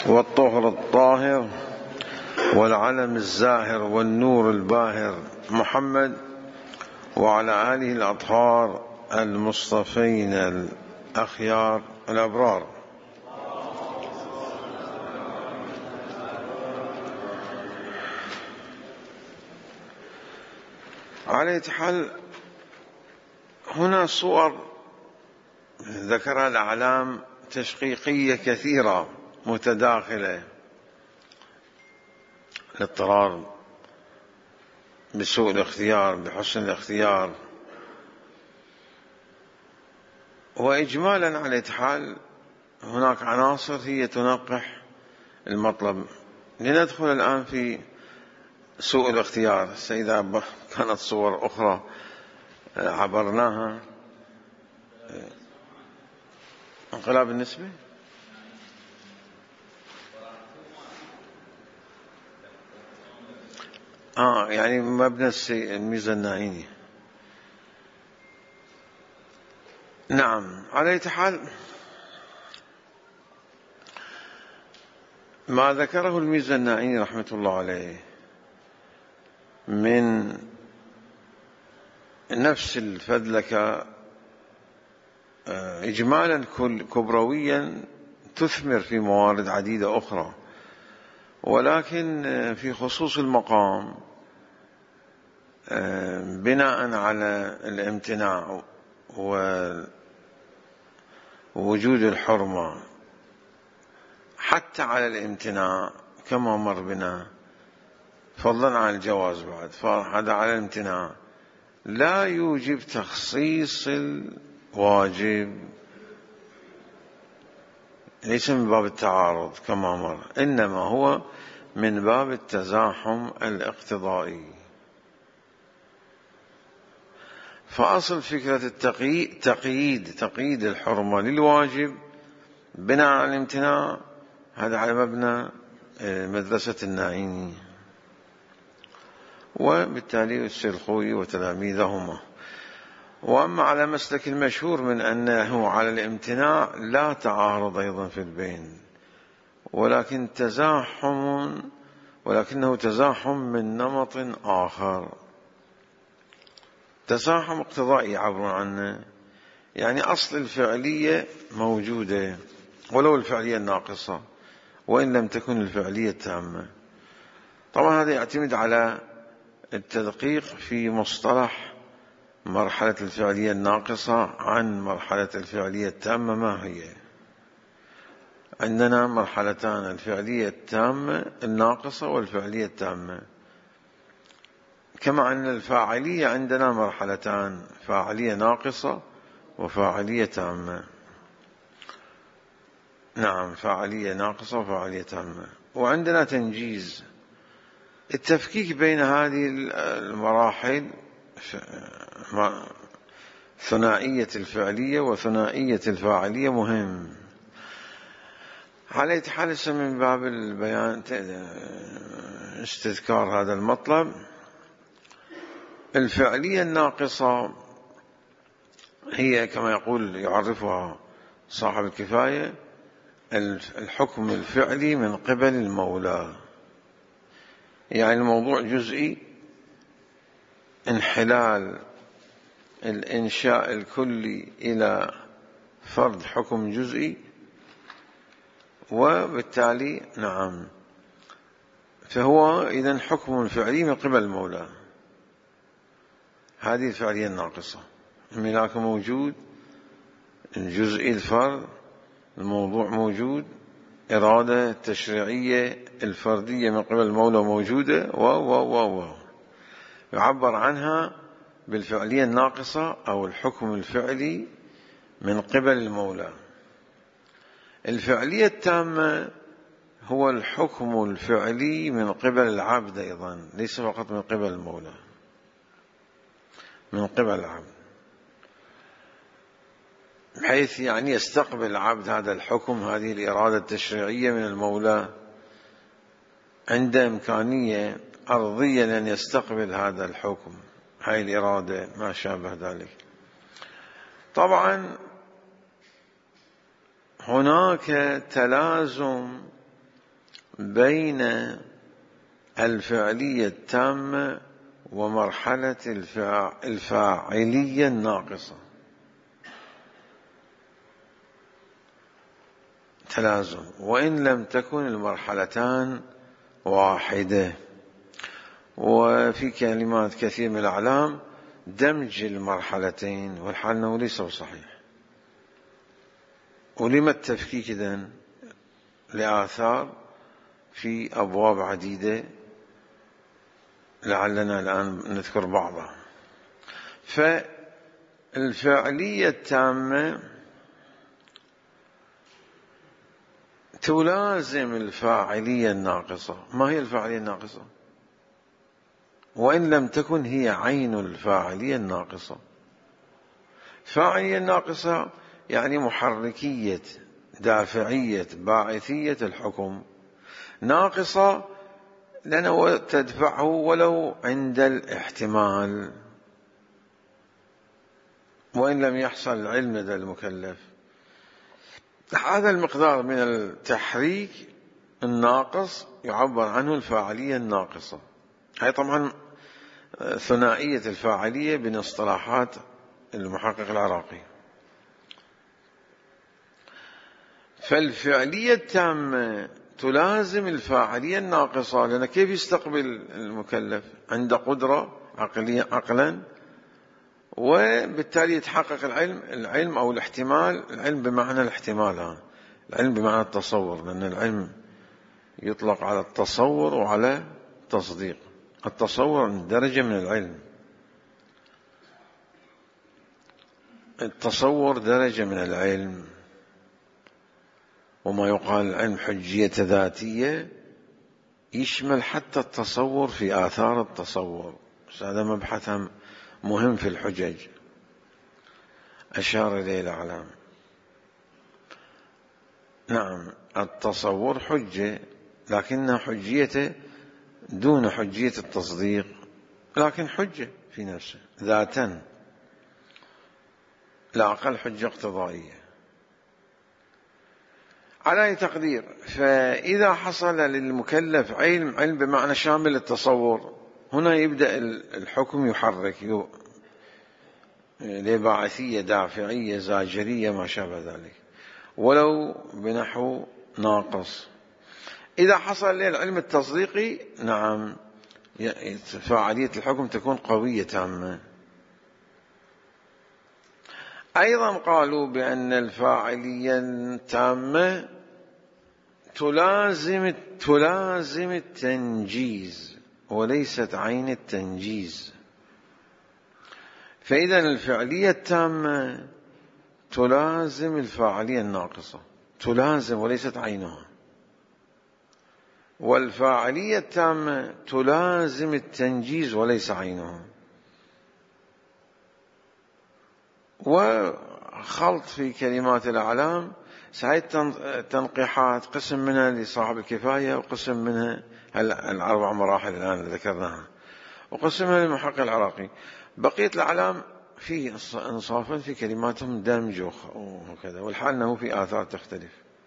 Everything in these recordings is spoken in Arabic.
والطهر الطاهر والعلم الزاهر والنور الباهر محمد وعلى آله الأطهار المصطفين الأخيار الأبرار. على حال هنا صور ذكرها الأعلام تشقيقية كثيرة متداخلة: الاضطرار بسوء الاختيار، بحسن الاختيار. وإجمالا على حال هناك عناصر هي تنقح المطلب. لندخل الآن في سوء الاختيار. إذا كانت صور أخرى عبرناها. انقلاب النسبة يعني مبنى الميزة النائية. نعم، على حال ما ذكره الميزة النائي رحمة الله عليه من نفس الفذلكة إجمالا كبرويا تثمر في موارد عديدة أخرى، ولكن في خصوص المقام بناء على الامتناع ووجود الحرمة، حتى على الامتناع كما مر بنا، فضلا عن الجواز بعد، فهذا على الامتناع لا يوجب تخصيص الواجب، ليس من باب التعارض كما مر، إنما هو من باب التزاحم الاقتضائي. فأصل فكرة تقييد الحرمة للواجب بناء على الامتناع، هذا على مبنى مدرسة النائيني وبالتالي السلخوي وتلاميذهما. وأما على مسلك المشهور من أنه على الامتناع لا تعارض أيضا في البين، ولكنه تزاحم من نمط آخر، تزاحم اقتضائي يعبرون عنه. يعني أصل الفعلية موجودة ولو الفعلية الناقصة، وإن لم تكن الفعلية التامة. طبعا هذا يعتمد على التدقيق في مصطلح مرحلة الفعلية الناقصة عن مرحلة الفعلية التامة. ما هي؟ عندنا مرحلتان: الفعلية التامة الناقصة والفعلية التامة، كما أن الفاعلية عندنا مرحلتان: فاعلية ناقصة وفاعلية تامة. نعم، فاعلية ناقصة وفاعلية تامة. وعندنا تنجيز. التفكيك بين هذه المراحل، ثنائية الفعلية وثنائية الفاعلية، مهم. على حال من باب البيان استذكار هذا المطلب. الفعلية الناقصة هي كما يعرفها صاحب الكفاية الحكم الفعلي من قبل المولى. يعني الموضوع جزئي، انحلال الإنشاء الكلي إلى فرض حكم جزئي، وبالتالي نعم، فهو إذن حكم فعلي من قبل المولى. هذه الفعلية الناقصة، الملاك موجود، الجزئي الفرد، الموضوع موجود، إرادة التشريعية الفردية من قبل المولى موجودة، يعبر عنها بالفعلية الناقصة أو الحكم الفعلي من قبل المولى. الفعلية التامة هو الحكم الفعلي من قبل العبد أيضا، ليس فقط من قبل المولى، من قبل العبد، بحيث يعني يستقبل العبد هذا الحكم، هذه الإرادة التشريعية من المولى، عند إمكانية أرضية لأن يستقبل هذا الحكم، هاي الإرادة ما شابه ذلك. طبعا هناك تلازم بين الفعلية التامة ومرحلة الفاعلية الناقصة، تلازم، وإن لم تكن المرحلتان واحدة. وفي كلمات كثير من الأعلام دمج المرحلتين، والحال أنه ليس صحيح. ولما التفكيك إذن؟ لآثار في أبواب عديدة، لعلنا الآن نذكر بعضها. فالفعلية التامة تلازم الفاعلية الناقصة. ما هي الفاعلية الناقصة؟ وإن لم تكن هي عين الفاعلية الناقصة. الفاعلية الناقصة يعني محركية، دافعية، باعثية الحكم، ناقصة لأنه تدفعه ولو عند الاحتمال، وإن لم يحصل العلم لدى المكلف. هذا المقدار من التحريك الناقص يعبر عنه الفاعلية الناقصة. هي طبعا ثنائية الفاعلية من اصطلاحات المحقق العراقي. فالفعلية التامة تلازم الفاعلية الناقصة، لأن كيف يستقبل المكلف؟ عنده قدرة عقلا، وبالتالي يتحقق العلم أو الاحتمال. العلم بمعنى الاحتمال، العلم بمعنى التصور، لأن العلم يطلق على التصور وعلى التصديق. التصور درجة من العلم، التصور درجة من العلم. وما يقال العلم حجية ذاتية يشمل حتى التصور في آثار التصور. هذا مبحث مهم في الحجج أشار إليه الأعلام. نعم، التصور حجة، لكنها حجية دون حجية التصديق، لكن حجة في نفسه ذاتا، لا أقل حجة اقتضائية. على أي تقدير، فإذا حصل للمكلف علم بمعنى شامل التصور، هنا يبدأ الحكم يحرك لباعثية، دافعية، زاجرية، ما شابه ذلك، ولو بنحو ناقص. إذا حصل للعلم التصديقي، نعم، فاعلية الحكم تكون قوية تامة. أيضا قالوا بأن الفاعلية التامة تلازم التنجيز وليست عين التنجيز. فإذا الفعلية التامة تلازم الفاعلية الناقصة، تلازم وليست عينها. والفاعلية التامة تلازم التنجيز وليس عينها. وخلط في كلمات الأعلام، سعيد تنقيحات، قسم منها لصاحب الكفاية، وقسم منها الأربع مراحل الآن ذكرناها، وقسمها للمحقق العراقي. بقية الأعلام فيه انصافا في كلماتهم دمج وكذا، والحال أنه في آثار تختلف.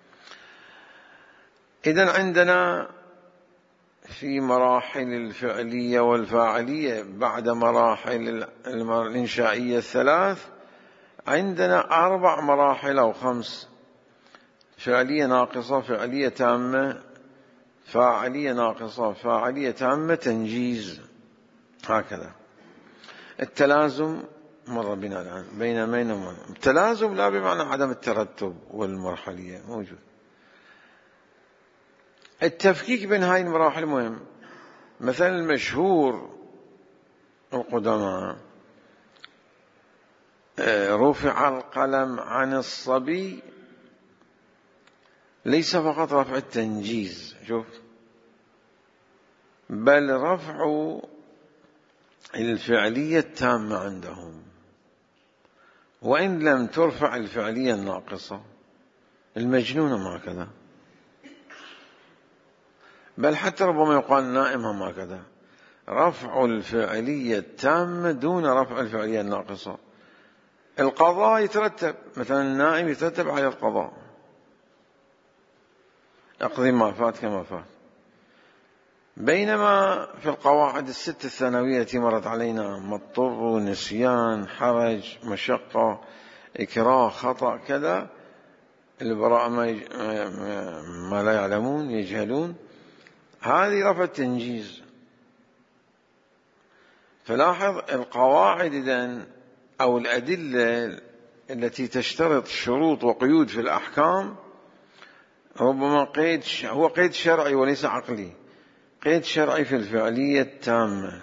إذن عندنا في مراحل الفعلية والفاعلية بعد مراحل الإنشائية الثلاث عندنا 4 مراحل أو 5: فعلية ناقصة، فعلية تامة، فاعلية ناقصة، فاعلية تامة، تنجيز، هكذا. التلازم مر بنا الآن بين التلازم لا بمعنى عدم الترتب والمرحلية موجود. التفكيك بين هاي المراحل مهم. مثلا المشهور القدماء رفع القلم عن الصبي ليس فقط رفع التنجيز، شوف، بل رفع الفعلية التامة عندهم، وإن لم ترفع الفعلية الناقصة. المجنون هكذا، بل حتى ربما يقال النائم هكذا، رفع الفعلية التامة دون رفع الفعلية الناقصة. القضاء يترتب، مثلا النائم يترتب على القضاء، اقضي ما فات كما فات. بينما في القواعد الست الثانوية التي مرت علينا مضطر، نسيان، حرج، مشقة، إكراه، خطأ، كذا، البراءة ما لا يعلمون يجهلون، هذه رفع التنجيز. فلاحظ القواعد إذن أو الأدلة التي تشترط شروط وقيود في الأحكام ربما هو قيد شرعي وليس عقلي، قيد شرعي في الفعلية التامة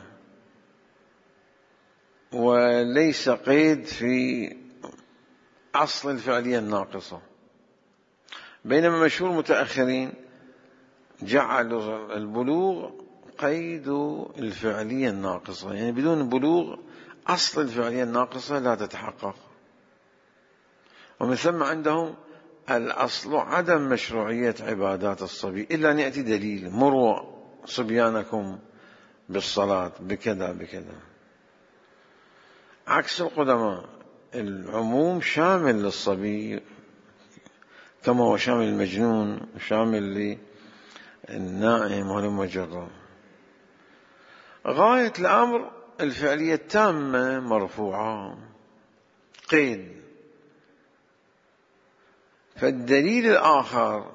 وليس قيد في أصل الفعلية الناقصة. بينما مشهور متأخرين جعلوا البلوغ قيد الفعلية الناقصة، يعني بدون بلوغ أصل الفعلية الناقصة لا تتحقق. ومن ثم عندهم الأصل عدم مشروعية عبادات الصبي إلا أن يأتي دليل، مروا صبيانكم بالصلاة بكذا بكذا. عكس القدماء، العموم شامل للصبي كما هو شامل المجنون وشامل للنائم والمجرب. غاية الأمر الفعلية التامة مرفوعة، قيد. فالدليل الآخر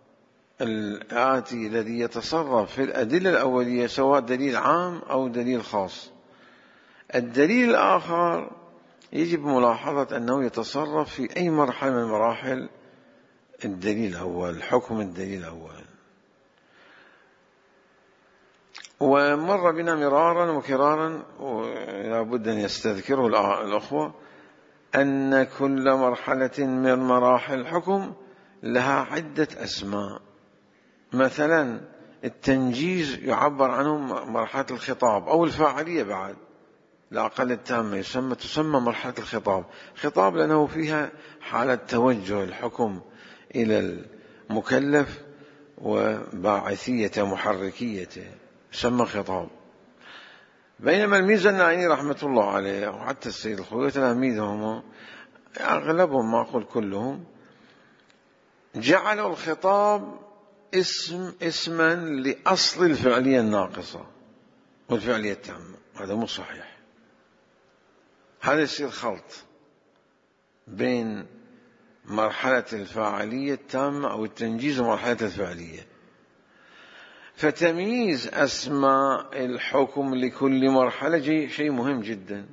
الآتي الذي يتصرف في الأدلة الأولية سواء دليل عام أو دليل خاص، الدليل الآخر يجب ملاحظة أنه يتصرف في أي مرحلة من مراحل الدليل الأول، حكم الدليل الأول. ومر بنا مرارا وكرارا ولا بد أن يستذكره الأخوة أن كل مرحلة من مراحل الحكم لها عدة أسماء. مثلا التنجيز يعبر عنه مرحلة الخطاب أو الفاعلية بعد لا أقل التامة، تسمى مرحلة الخطاب. خطاب لأنه فيها حالة توجه الحكم إلى المكلف وباعثية محركيته، يسمى خطاب. بينما الميزة النائني رحمة الله عليه وحتى السيد الخوي وتلاميذهم أغلبهم ما أقول كلهم جعلوا الخطاب اسما لأصل الفعلية الناقصة والفعلية التامة. هذا مو صحيح، هذا يصير خلط بين مرحلة الفاعلية التامة أو التنجيز ومرحلة الفعلية. فتمييز أسماء الحكم لكل مرحلة شيء مهم جدا.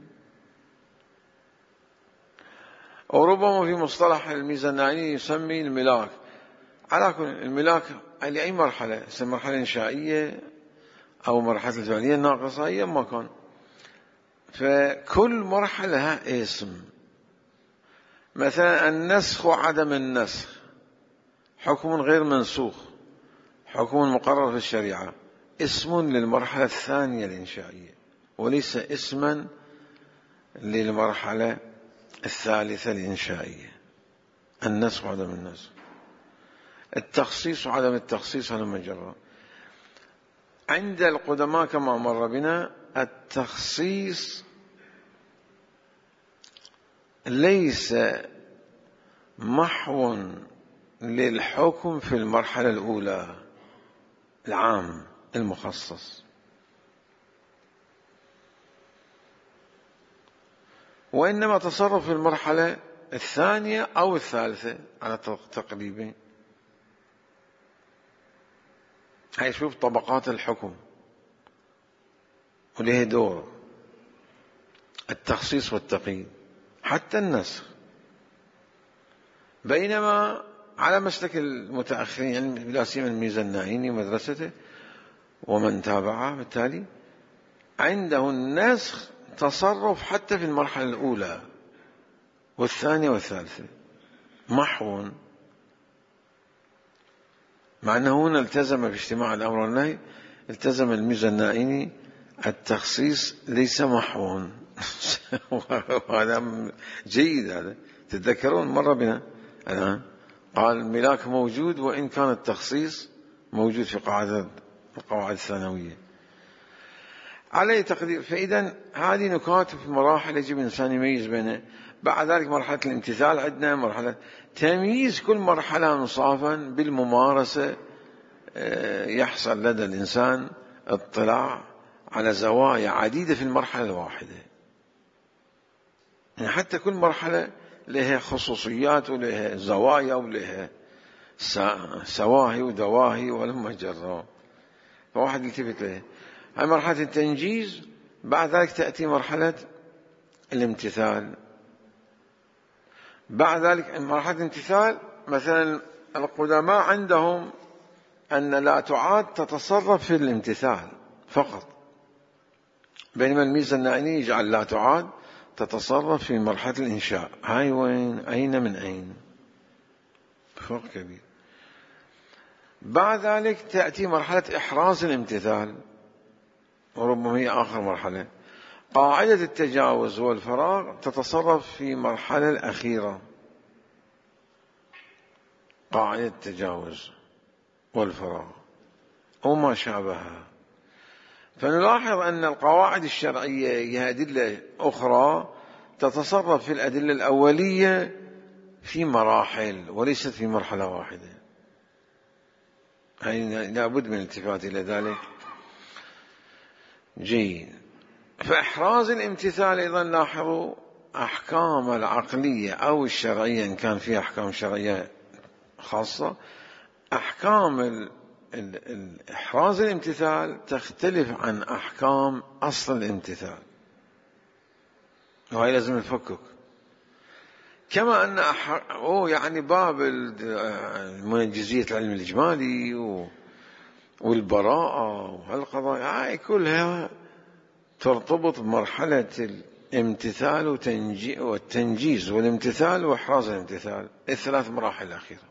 وربما في مصطلح الميزة النائني يسمي الملاك، على كل الملاك لأي مرحلة، مرحلة إنشائية أو مرحلة الفعلية الناقصة أي مكان، فكل مرحلة لها اسم. مثلا النسخ وعدم النسخ حكم غير منسوخ، حكم مقرر في الشريعة، اسم للمرحلة الثانية الإنشائية وليس اسما للمرحلة الثالثة الإنشائية. النسخ وعدم النسخ، التخصيص وعدم التخصيص على مجرى. عند القدماء كما مر بنا التخصيص ليس محو للحكم في المرحلة الأولى العام المخصص، وإنما تصرف في المرحلة الثانية أو الثالثة على تقريبين. هاي شوف طبقات الحكم وله دور التخصيص والتقييد حتى النسخ. بينما على مسلك المتأخرين يعني لا سيما الميزة النائني ومدرسته ومن تابعه بالتالي عنده النسخ تصرف حتى في المرحلة الأولى والثانية والثالثة محو، مع أنه هنا التزم في اجتماع الأمر والنهي، التزم الميزة النائني التخصيص ليس محو. وهذا جيد، هذا تتذكرون مر بنا الآن قال الملاك موجود وإن كان التخصيص موجود في القواعد الثانوية عليه تقدير. فإذا هذه نكات في مراحل يجب الإنسان يميز بينها. بعد ذلك مرحلة الامتثال، عندنا مرحلة تمييز كل مرحلة انصافا بالممارسة يحصل لدى الإنسان اطلاع على زوايا عديدة في المرحلة الواحدة. يعني حتى كل مرحلة لها خصوصيات ولها زوايا ولها سواهي ودواهي ولما جرى، فواحد يلتفت له. هاي مرحلة التنجيز. بعد ذلك تأتي مرحلة الامتثال. بعد ذلك مرحلة الامتثال، مثلا القدماء عندهم أن لا تعاد تتصرف في الامتثال فقط، بينما الميزة النائني يجعل لا تعاد تتصرف في مرحلة الإنشاء. هاي وين؟ أين من أين؟ فرق كبير. بعد ذلك تأتي مرحلة إحراز الامتثال، وربما هي آخر مرحلة. قاعدة التجاوز والفراغ تتصرف في المرحلة الأخيرة. قاعدة التجاوز والفراغ وما شابهها. فنلاحظ أن القواعد الشرعية هي أدلة أخرى تتصرف في الأدلة الأولية في مراحل وليست في مرحلة واحدة. يعني لابد من الالتفات إلى ذلك. جيد. فإحراز الامتثال أيضا لاحظوا أحكام العقلية أو الشرعية، إن كان فيها أحكام شرعية خاصة، أحكام إحراز الامتثال تختلف عن أحكام أصل الامتثال، وهي لازم نفكك. كما أن يعني باب المنجزية العلم الإجمالي والبراءة وهالقضايا هاي كلها ترتبط بمرحلة الامتثال والتنجيز والامتثال وإحراز الامتثال، الثلاث مراحل الأخيرة.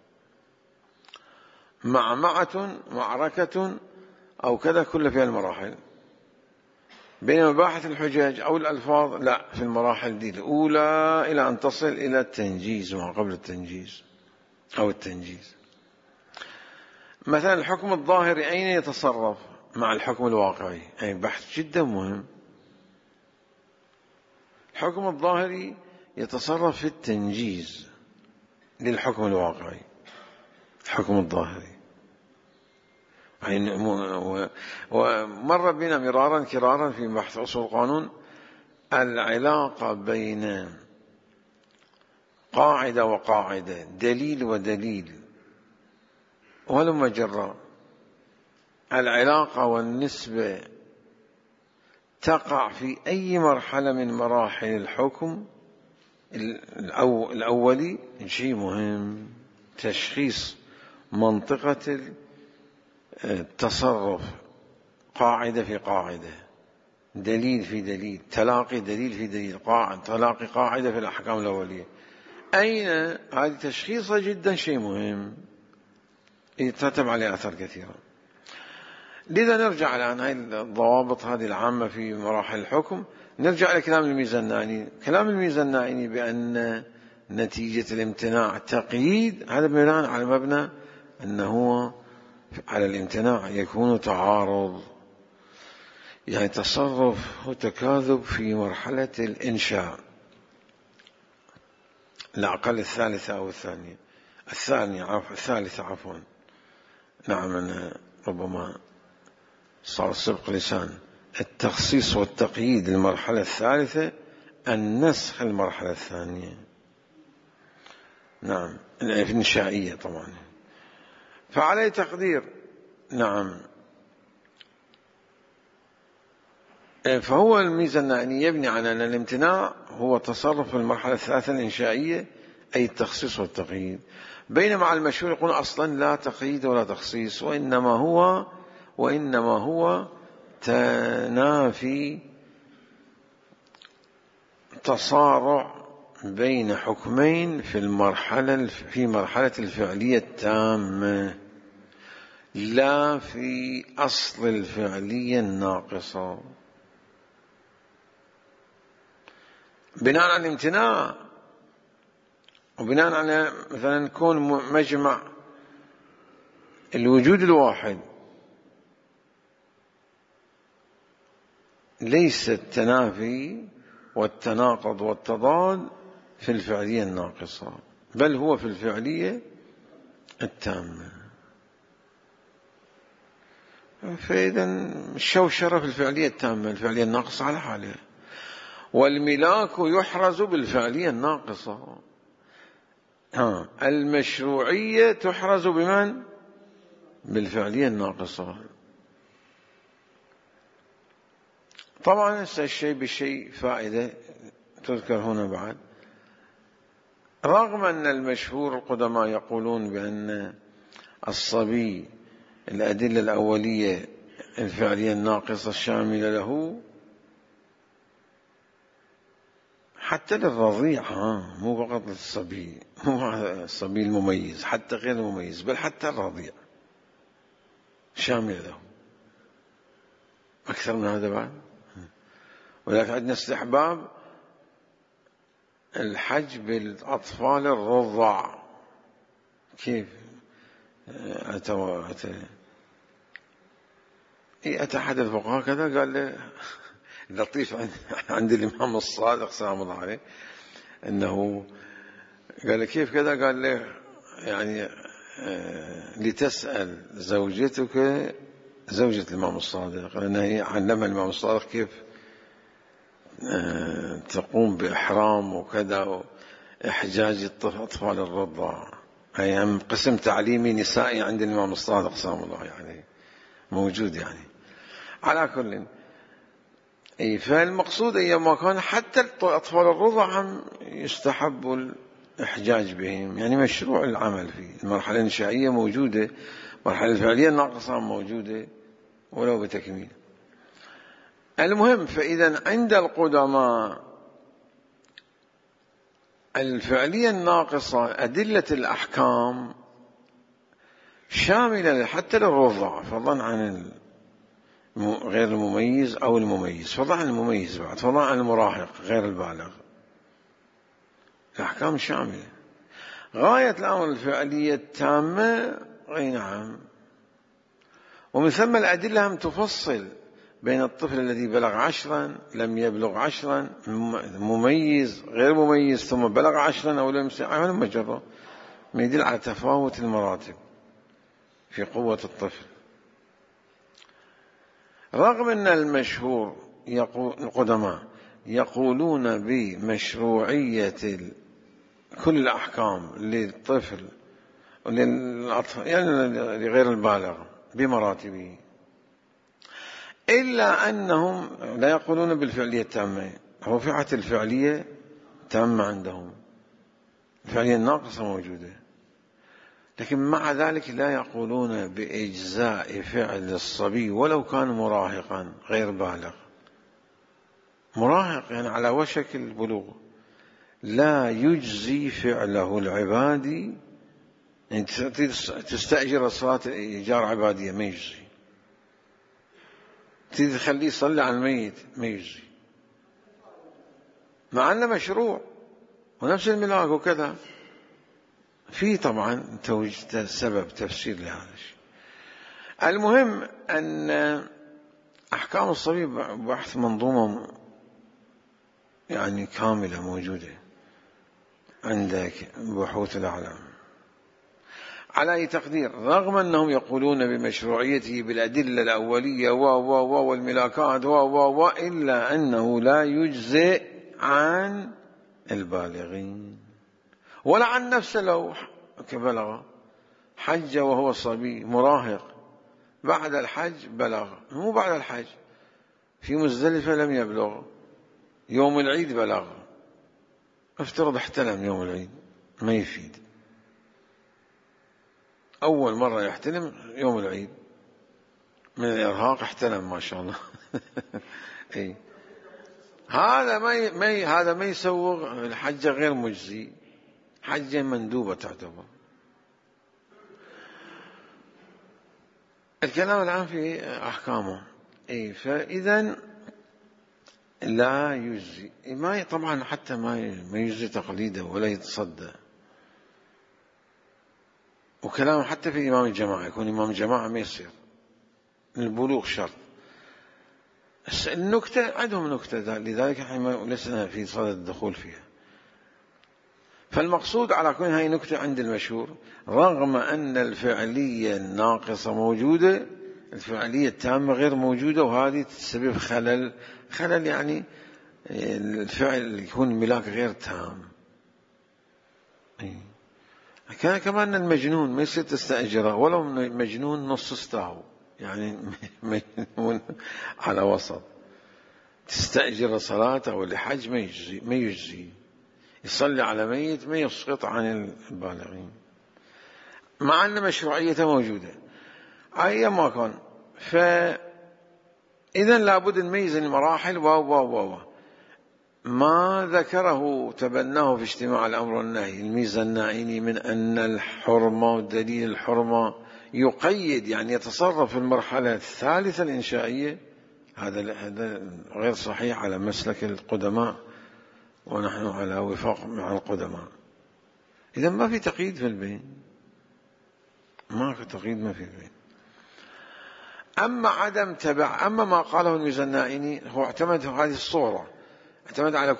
معركة أو كذا، كل فيها المراحل. بينما مباحث الحجج أو الألفاظ لا، في المراحل دي الأولى إلى أن تصل إلى التنجيز وما قبل التنجيز أو التنجيز. مثلا الحكم الظاهري أين يتصرف مع الحكم الواقعي؟ أي بحث جدا مهم. الحكم الظاهري يتصرف في التنجيز للحكم الواقعي. الحكم الظاهري ومر بنا مرارا كرارا في بحث أصول القانون العلاقة بين قاعدة وقاعدة، دليل ودليل، ولما جرى العلاقة والنسبة تقع في أي مرحلة من مراحل الحكم الأولي. شيء مهم، تشخيص منطقة التصرف، قاعدة في قاعدة، دليل في دليل، تلاقي دليل في دليل، تلاقي قاعدة في الأحكام الأولية. أين هذه تشخيصها جدا شيء مهم يترتب عليه أثر كثيرة. لذا نرجع الآن هاي الضوابط هذه العامة في مراحل الحكم. نرجع إلى كلام الميزانائني. كلام الميزانائني بأن نتيجة الامتناع تقييد، هذا بناء على مبنى أنه على الامتناع يكون تعارض، يعني تصرف وتكاذب في مرحلة الإنشاء، لا أقل الثالثة أو الثانية، الثالثة عفوا. نعم، أنا ربما صار سبق لسان. التخصيص والتقييد المرحلة الثالثة، النسخ المرحلة الثانية. نعم، الإنشائية طبعا. فعليه تقدير. نعم. فهو الميزانائني يبني على أن الامتناع هو تصرف المرحلة الثالثة الإنشائية، أي التخصيص والتقييد. بينما المشهور يقول أصلا لا تقييد ولا تخصيص، وإنما هو تنافي، تصارع بين حكمين في مرحلة الفعلية التامة، لا في أصل الفعلية الناقصة. بناء على الامتناع وبناء على مثلا كون مجمع الوجود الواحد، ليس التنافي والتناقض والتضاد في الفعلية الناقصة، بل هو في الفعلية التامة. فإذا الشوشرة في الفعلية التامة، الفعلية الناقصة على حالها، والملاك يحرز بالفعلية الناقصة. المشروعية تحرز بمن؟ بالفعلية الناقصة. طبعا الشيء بالشيء فائدة تذكر هنا بعد. رغم أن المشهور القدماء يقولون بأن الصبي الأدلة الأولية الفعلية الناقصة الشاملة له حتى للرضيع، مو فقط للصبي، مو الصبي المميز، حتى غير المميز، بل حتى الرضيع شاملة له. أكثر من هذا بعد. ولكن عندنا استحباب الحج بالأطفال الرضع. كيف؟ أتى أحد الفقهاء كذا قال له لطيف عند الإمام الصادق سلام الله عليه، أنه قال له كيف كذا؟ قال له يعني لتسأل زوجتك، زوجة الإمام الصادق، لأنها هي علمها الإمام الصادق كيف تقوم بإحرام وكذا إحجاج أطفال الرضع، أي قسم تعليمي نسائي عند الإمام الصادق سلام الله يعني موجود يعني. على كل فالمقصود أيما كان حتى أطفال الرضع هم يستحب الإحجاج بهم، يعني مشروع العمل فيه. المرحلة الإنشائية موجودة، المرحلة الفعلية الناقصة موجودة ولو بتكميل. المهم، فإذا عند القدماء الفعلية الناقصة أدلة الأحكام شاملة حتى للرضع، فضلا عن غير المميز أو المميز، فضلا عن المميز بعد، فضلا عن المراهق غير البالغ. الأحكام شاملة. غاية الأمر الفعلية التامة، أي نعم. ومن ثم الأدلة هم تفصل بين الطفل الذي بلغ 10 لم يبلغ 10 مميز غير مميز ثم بلغ 10 أو لم يبلغ مجرد، ما يدل على تفاوت المراتب في قوة الطفل. رغم أن المشهور القدماء يقولون بمشروعية كل الأحكام للطفل وللأطفال يعني لغير البالغ بمراتبه، إلا أنهم لا يقولون بالفعلية التامة. رفعت الفعلية تامة عندهم، الفعلية الناقصة موجودة، لكن مع ذلك لا يقولون بإجزاء فعل الصبي ولو كان مراهقا غير بالغ. مراهق يعني على وشك البلوغ، لا يجزي فعله العبادي. يعني تستأجر الصلاة إيجار عبادية ما يجزي، تريد تخليه يصلي على الميت ما يجزي، مع أنه مشروع. ونفس الملاك وكذا. في طبعا سبب تفسير لهذا الشيء. المهم أن أحكام الصبي بحث منظومة يعني كاملة موجودة عندك بحوث الأعلام. على أي تقدير، رغم أنهم يقولون بمشروعيته بالأدلة الأولية والملاكات إلا أنه لا يجزئ عن البالغين ولا عن نفسه. لو كبلغ حج وهو صبي مراهق، بعد الحج بلغ، مو بعد الحج، في مزدلفة لم يبلغ، يوم العيد بلغ، افترض احتلم يوم العيد، ما يفيد. أول مرة يحتلم يوم العيد من الإرهاق احتلم ما شاء الله. أي هذا ما يسوغ الحجة، غير مجزي، حجة مندوبة تعتبر. الكلام الآن في أحكامه. فإذا لا يجزي، ما طبعا حتى ما يجزي تقليده ولا يتصدى. وكلام حتى في إمام الجماعة، يكون إمام الجماعة ما يصير، البلوغ شرط. النكتة عندهم نكتة، لذلك احنا لسنا في صدد الدخول فيها. فالمقصود على كل هاي نكتة عند المشهور، رغم أن الفعلية الناقصة موجودة الفعلية التامة غير موجودة، وهذه تسبب خلل يعني الفعل يكون الملاك غير تام. كان كمان المجنون ما يصير تستأجره، ولو مجنون نص استاهو، يعني مجنون على وسط، تستأجر صلاته أو لحج ما يجزي، يصلي على ميت ما يسقط عن البالغين، مع أن مشروعيته موجودة أي ما كان. فإذا لابد نميز المراحل. ما ذكره تبناه في اجتماع الأمر والنهي الميزانعيني من أن الحرمة ودليل الحرمة يقيد، يعني يتصرف في المرحلة الثالثة الإنشائية، هذا غير صحيح على مسلك القدماء، ونحن على وفاق مع القدماء. إذا ما في تقييد في البين، ما في تقييد، ما في البين. أما ما قاله الميزانعيني هو اعتمد هذه الصورة، اعتمد على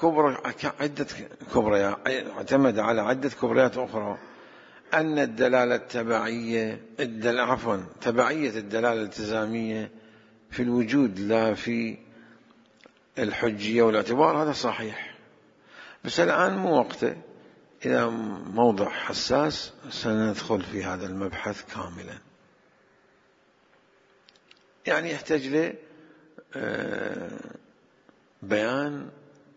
عدة كبريات أخرى، أن الدلالة التبعية تبعية الدلالة الالتزامية في الوجود لا في الحجية والاعتبار، هذا صحيح. بس الآن مو وقته، إذا موضوع حساس سندخل في هذا المبحث كاملا، يعني يحتاج له بيان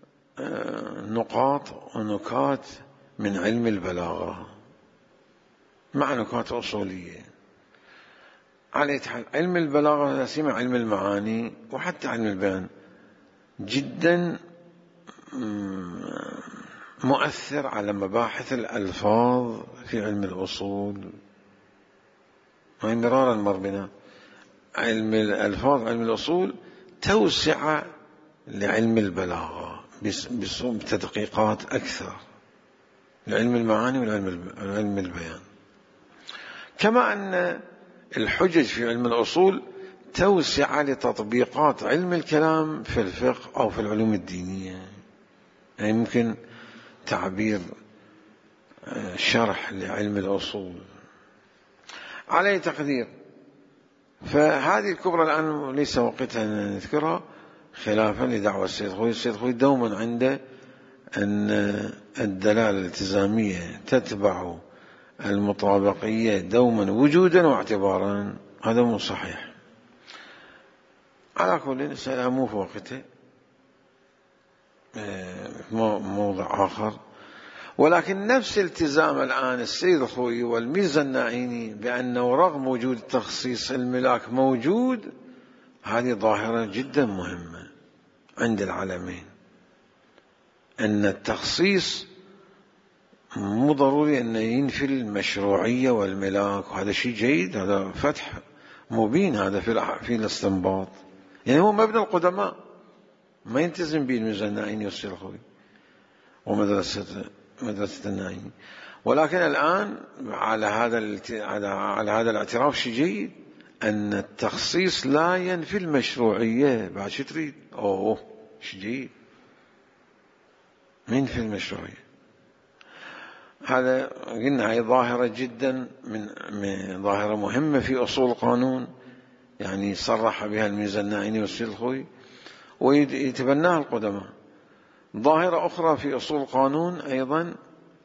نقاط ونكات من علم البلاغة مع نكات أصولية. على حال علم البلاغة لا سيما علم المعاني وحتى علم البيان جدا مؤثر على مباحث الألفاظ في علم الأصول، مرارا مربنا. علم الألفاظ علم الأصول توسع لعلم البلاغة بتدقيقات أكثر لعلم المعاني والعلم البيان. كما أن الحجج في علم الأصول توسع لتطبيقات علم الكلام في الفقه أو في العلوم الدينية، يعني ممكن تعبير شرح لعلم الأصول على تقدير. فهذه الكبرى الآن ليس وقتها أن نذكرها، خلافا لدعوى السيد خوي. السيد خوي دوما عنده أن الدلالة الالتزامية تتبع المطابقية دوما وجودا واعتبارا، هذا مو صحيح. على كل سلامه في وقته موضع آخر. ولكن نفس التزام الآن السيد الخوي والميزانعيني بأنه رغم وجود تخصيص الملاك موجود، هذه ظاهرة جدا مهمة عند العالمين، أن التخصيص مو ضروري أن ينفي المشروعية والملاك، وهذا شيء جيد، هذا فتح مبين هذا في الاستنباط، يعني هو مبنى القدماء ما يلتزم به الميزانعيني والسيد الخوي ومدرسة النعيمي. ولكن الآن على هذا الاعتراف شيء جيد، أن التخصيص لا ينفي المشروعية. بعد شو تريد؟ شيء جيد، من في المشروعية. هذا قلنا هي ظاهرة جدا من ظاهرة مهمة في أصول القانون، يعني صرح بها الميزانعيني والسيد الخوي ويتبناها القدماء. ظاهرة أخرى في أصول القانون أيضا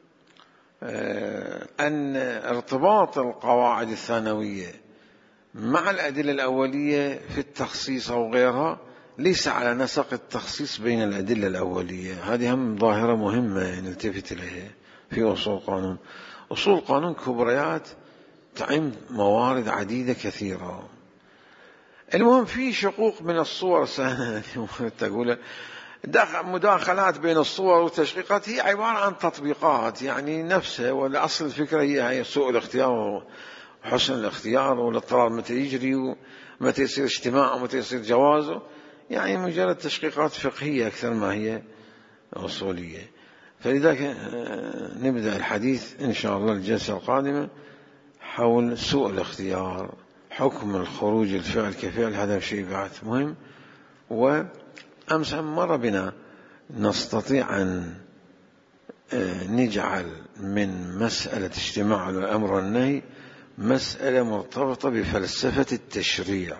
أن ارتباط القواعد الثانوية مع الأدلة الأولية في التخصيص أو غيرها ليس على نسق التخصيص بين الأدلة الأولية. هذه هم ظاهرة مهمة نلتفت إليها في أصول القانون. أصول القانون كبريات تعم موارد عديدة كثيرة. المهم في شقوق من الصور تقول مداخلات بين الصور والتشقيقات، هي عبارة عن تطبيقات يعني نفسها، والأصل الفكرة هي سوء الاختيار وحسن الاختيار، والاضطرار متى يجري ومتى يصير اجتماع ومتى يصير جوازه، يعني مجرد تشقيقات فقهية أكثر ما هي أصولية. فلذلك نبدأ الحديث إن شاء الله الجلسة القادمة حول سوء الاختيار، حكم الخروج الفعل كفعل، هذا شيء بعد مهم. وأمس مر بنا نستطيع أن نجعل من مسألة اجتماع الأمر والنهي مسألة مرتبطة بفلسفة التشريع.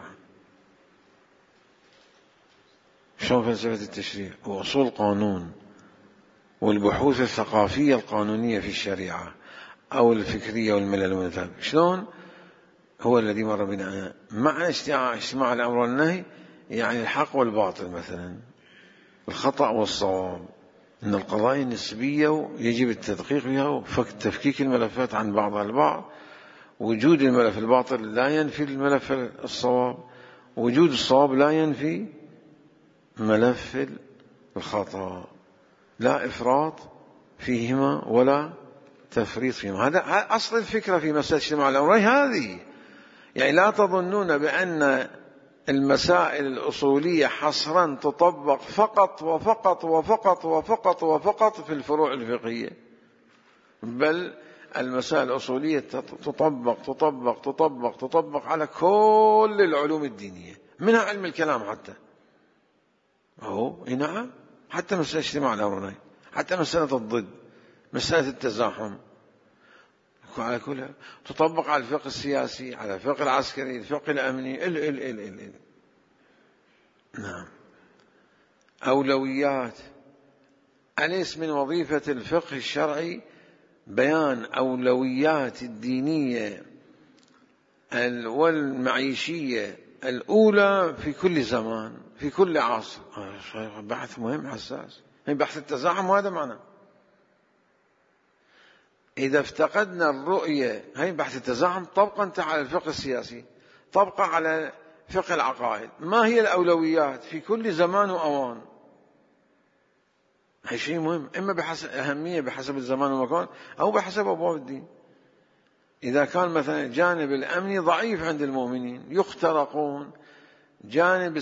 شلون فلسفة التشريع؟ وأصول القانون والبحوث الثقافية القانونية في الشريعة أو الفكرية والملل والمذهب. شلون؟ هو الذي مر بنا مع اجتماع الأمر والنهي، يعني الحق والباطل مثلا، الخطأ والصواب، أن القضايا النسبية يجب التدقيق فيها وتفكيك الملفات عن بعضها البعض. وجود الملف الباطل لا ينفي الملف الصواب، وجود الصواب لا ينفي ملف الخطأ، لا إفراط فيهما ولا تفريط فيهما. هذا أصل الفكرة في مسألة اجتماع الأمرين هذه. يعني لا تظنون بأن المسائل الأصولية حصرا تطبق فقط وفقط وفقط وفقط وفقط في الفروع الفقهية، بل المسائل الأصولية تطبق على كل العلوم الدينية، منها علم الكلام حتى. نعم، حتى مسألة اجتماع الأمرين، حتى مسألة الضد، مسألة التزاحم، على كلها تطبق على الفقه السياسي، على الفقه العسكري، الفقه الأمني. نعم. أولويات. أليس من وظيفة الفقه الشرعي بيان أولويات الدينية والمعيشية الأولى في كل زمان في كل عصر؟ بحث مهم حساس، بحث التزاحم، وهذا معنى. إذا افتقدنا الرؤية، بحث التزاحم طبقا على الفقه السياسي، طبقا على فقه العقائد، ما هي الأولويات في كل زمان وأوان؟ هي شيء مهم، إما بحسب أهمية بحسب الزمان والمكان أو بحسب أبواب الدين. إذا كان مثلا الجانب الأمني ضعيف عند المؤمنين، يخترقون، جانب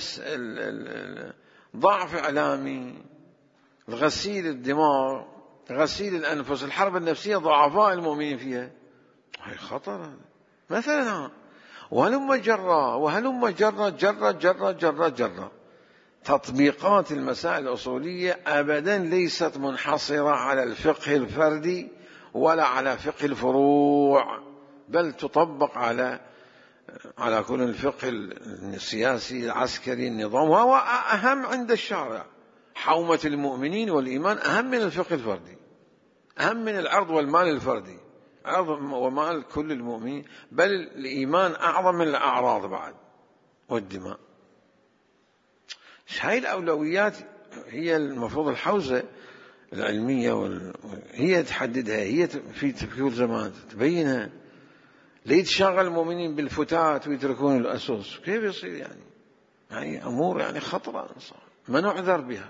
ضعف إعلامي، غسيل الدماغ، غسيل الأنفس، الحرب النفسية ضعفاء المؤمنين فيها، هي خطر مثلا. وهلم جرة تطبيقات المسائل الأصولية أبدا ليست منحصرة على الفقه الفردي ولا على فقه الفروع، بل تطبق على كل الفقه السياسي العسكري النظام. وهو أهم عند الشارع، حومة المؤمنين والإيمان أهم من الفقه الفردي، أهم من العرض والمال الفردي، عرض ومال كل المؤمنين، بل الإيمان أعظم من الأعراض بعد والدماء. هاي الأولويات هي المفروض الحوزة العلمية هي تحددها، هي في كل زمان تبينها. ليتشغل المؤمنين بالفتات ويتركون الأسس، كيف يصير؟ يعني أمور خطرة ما نعذر بها.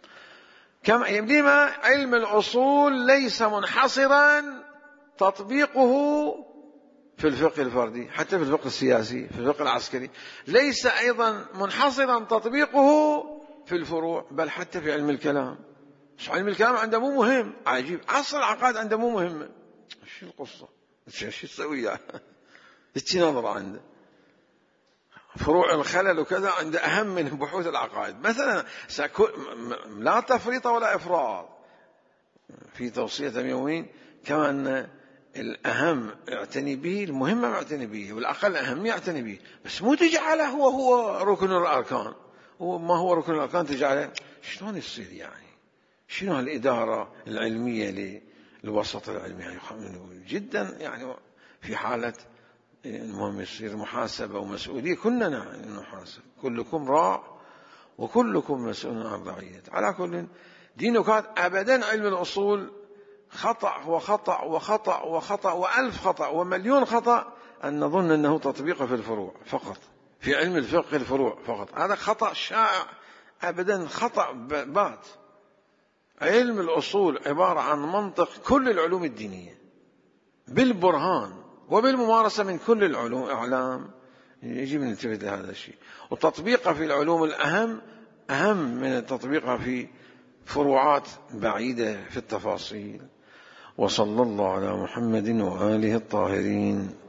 لما علم الأصول ليس منحصرا تطبيقه في الفقه الفردي، حتى في الفقه السياسي، في الفقه العسكري، ليس أيضا منحصرا تطبيقه في الفروع، بل حتى في علم الكلام. علم الكلام عنده مو مهم، عجيب، عصر العقائد عنده مو مهمة. شو القصة؟ شو يسوي؟ هيك نظرة عنده. فروع الخلل وكذا عنده أهم من بحوث العقائد مثلا. لا تفريط ولا إفراط في توصية المؤمنين، كما أن الأهم يعتني به، المهم يعتني به، والأقل أهم يعتني به، بس مو تجعله هو ركن الأركان. ما هو ركن الأركان تجعله؟ شلون يصير؟ شنو الإدارة العلمية للوسط العلمي؟ جدا في حالة المهم يصير محاسبة ومسؤولية، كلنا نحاسب، كلكم راع وكلكم مسؤول عن رعيته. على كل دينك أبدا علم الأصول خطأ وخطأ وخطأ وخطأ وألف خطأ ومليون خطأ أن نظن أنه تطبيق في الفروع فقط، في علم الفقه الفروع فقط. هذا خطأ شائع، أبدا خطأ بات. علم الأصول عبارة عن منطق كل العلوم الدينية بالبرهان وبالممارسة من كل العلوم. إعلام يجب أن ننتبه لهذا الشيء، وتطبيقها في العلوم الأهم أهم من تطبيقها في فروعات بعيدة في التفاصيل. وصلى الله على محمد وآله الطاهرين.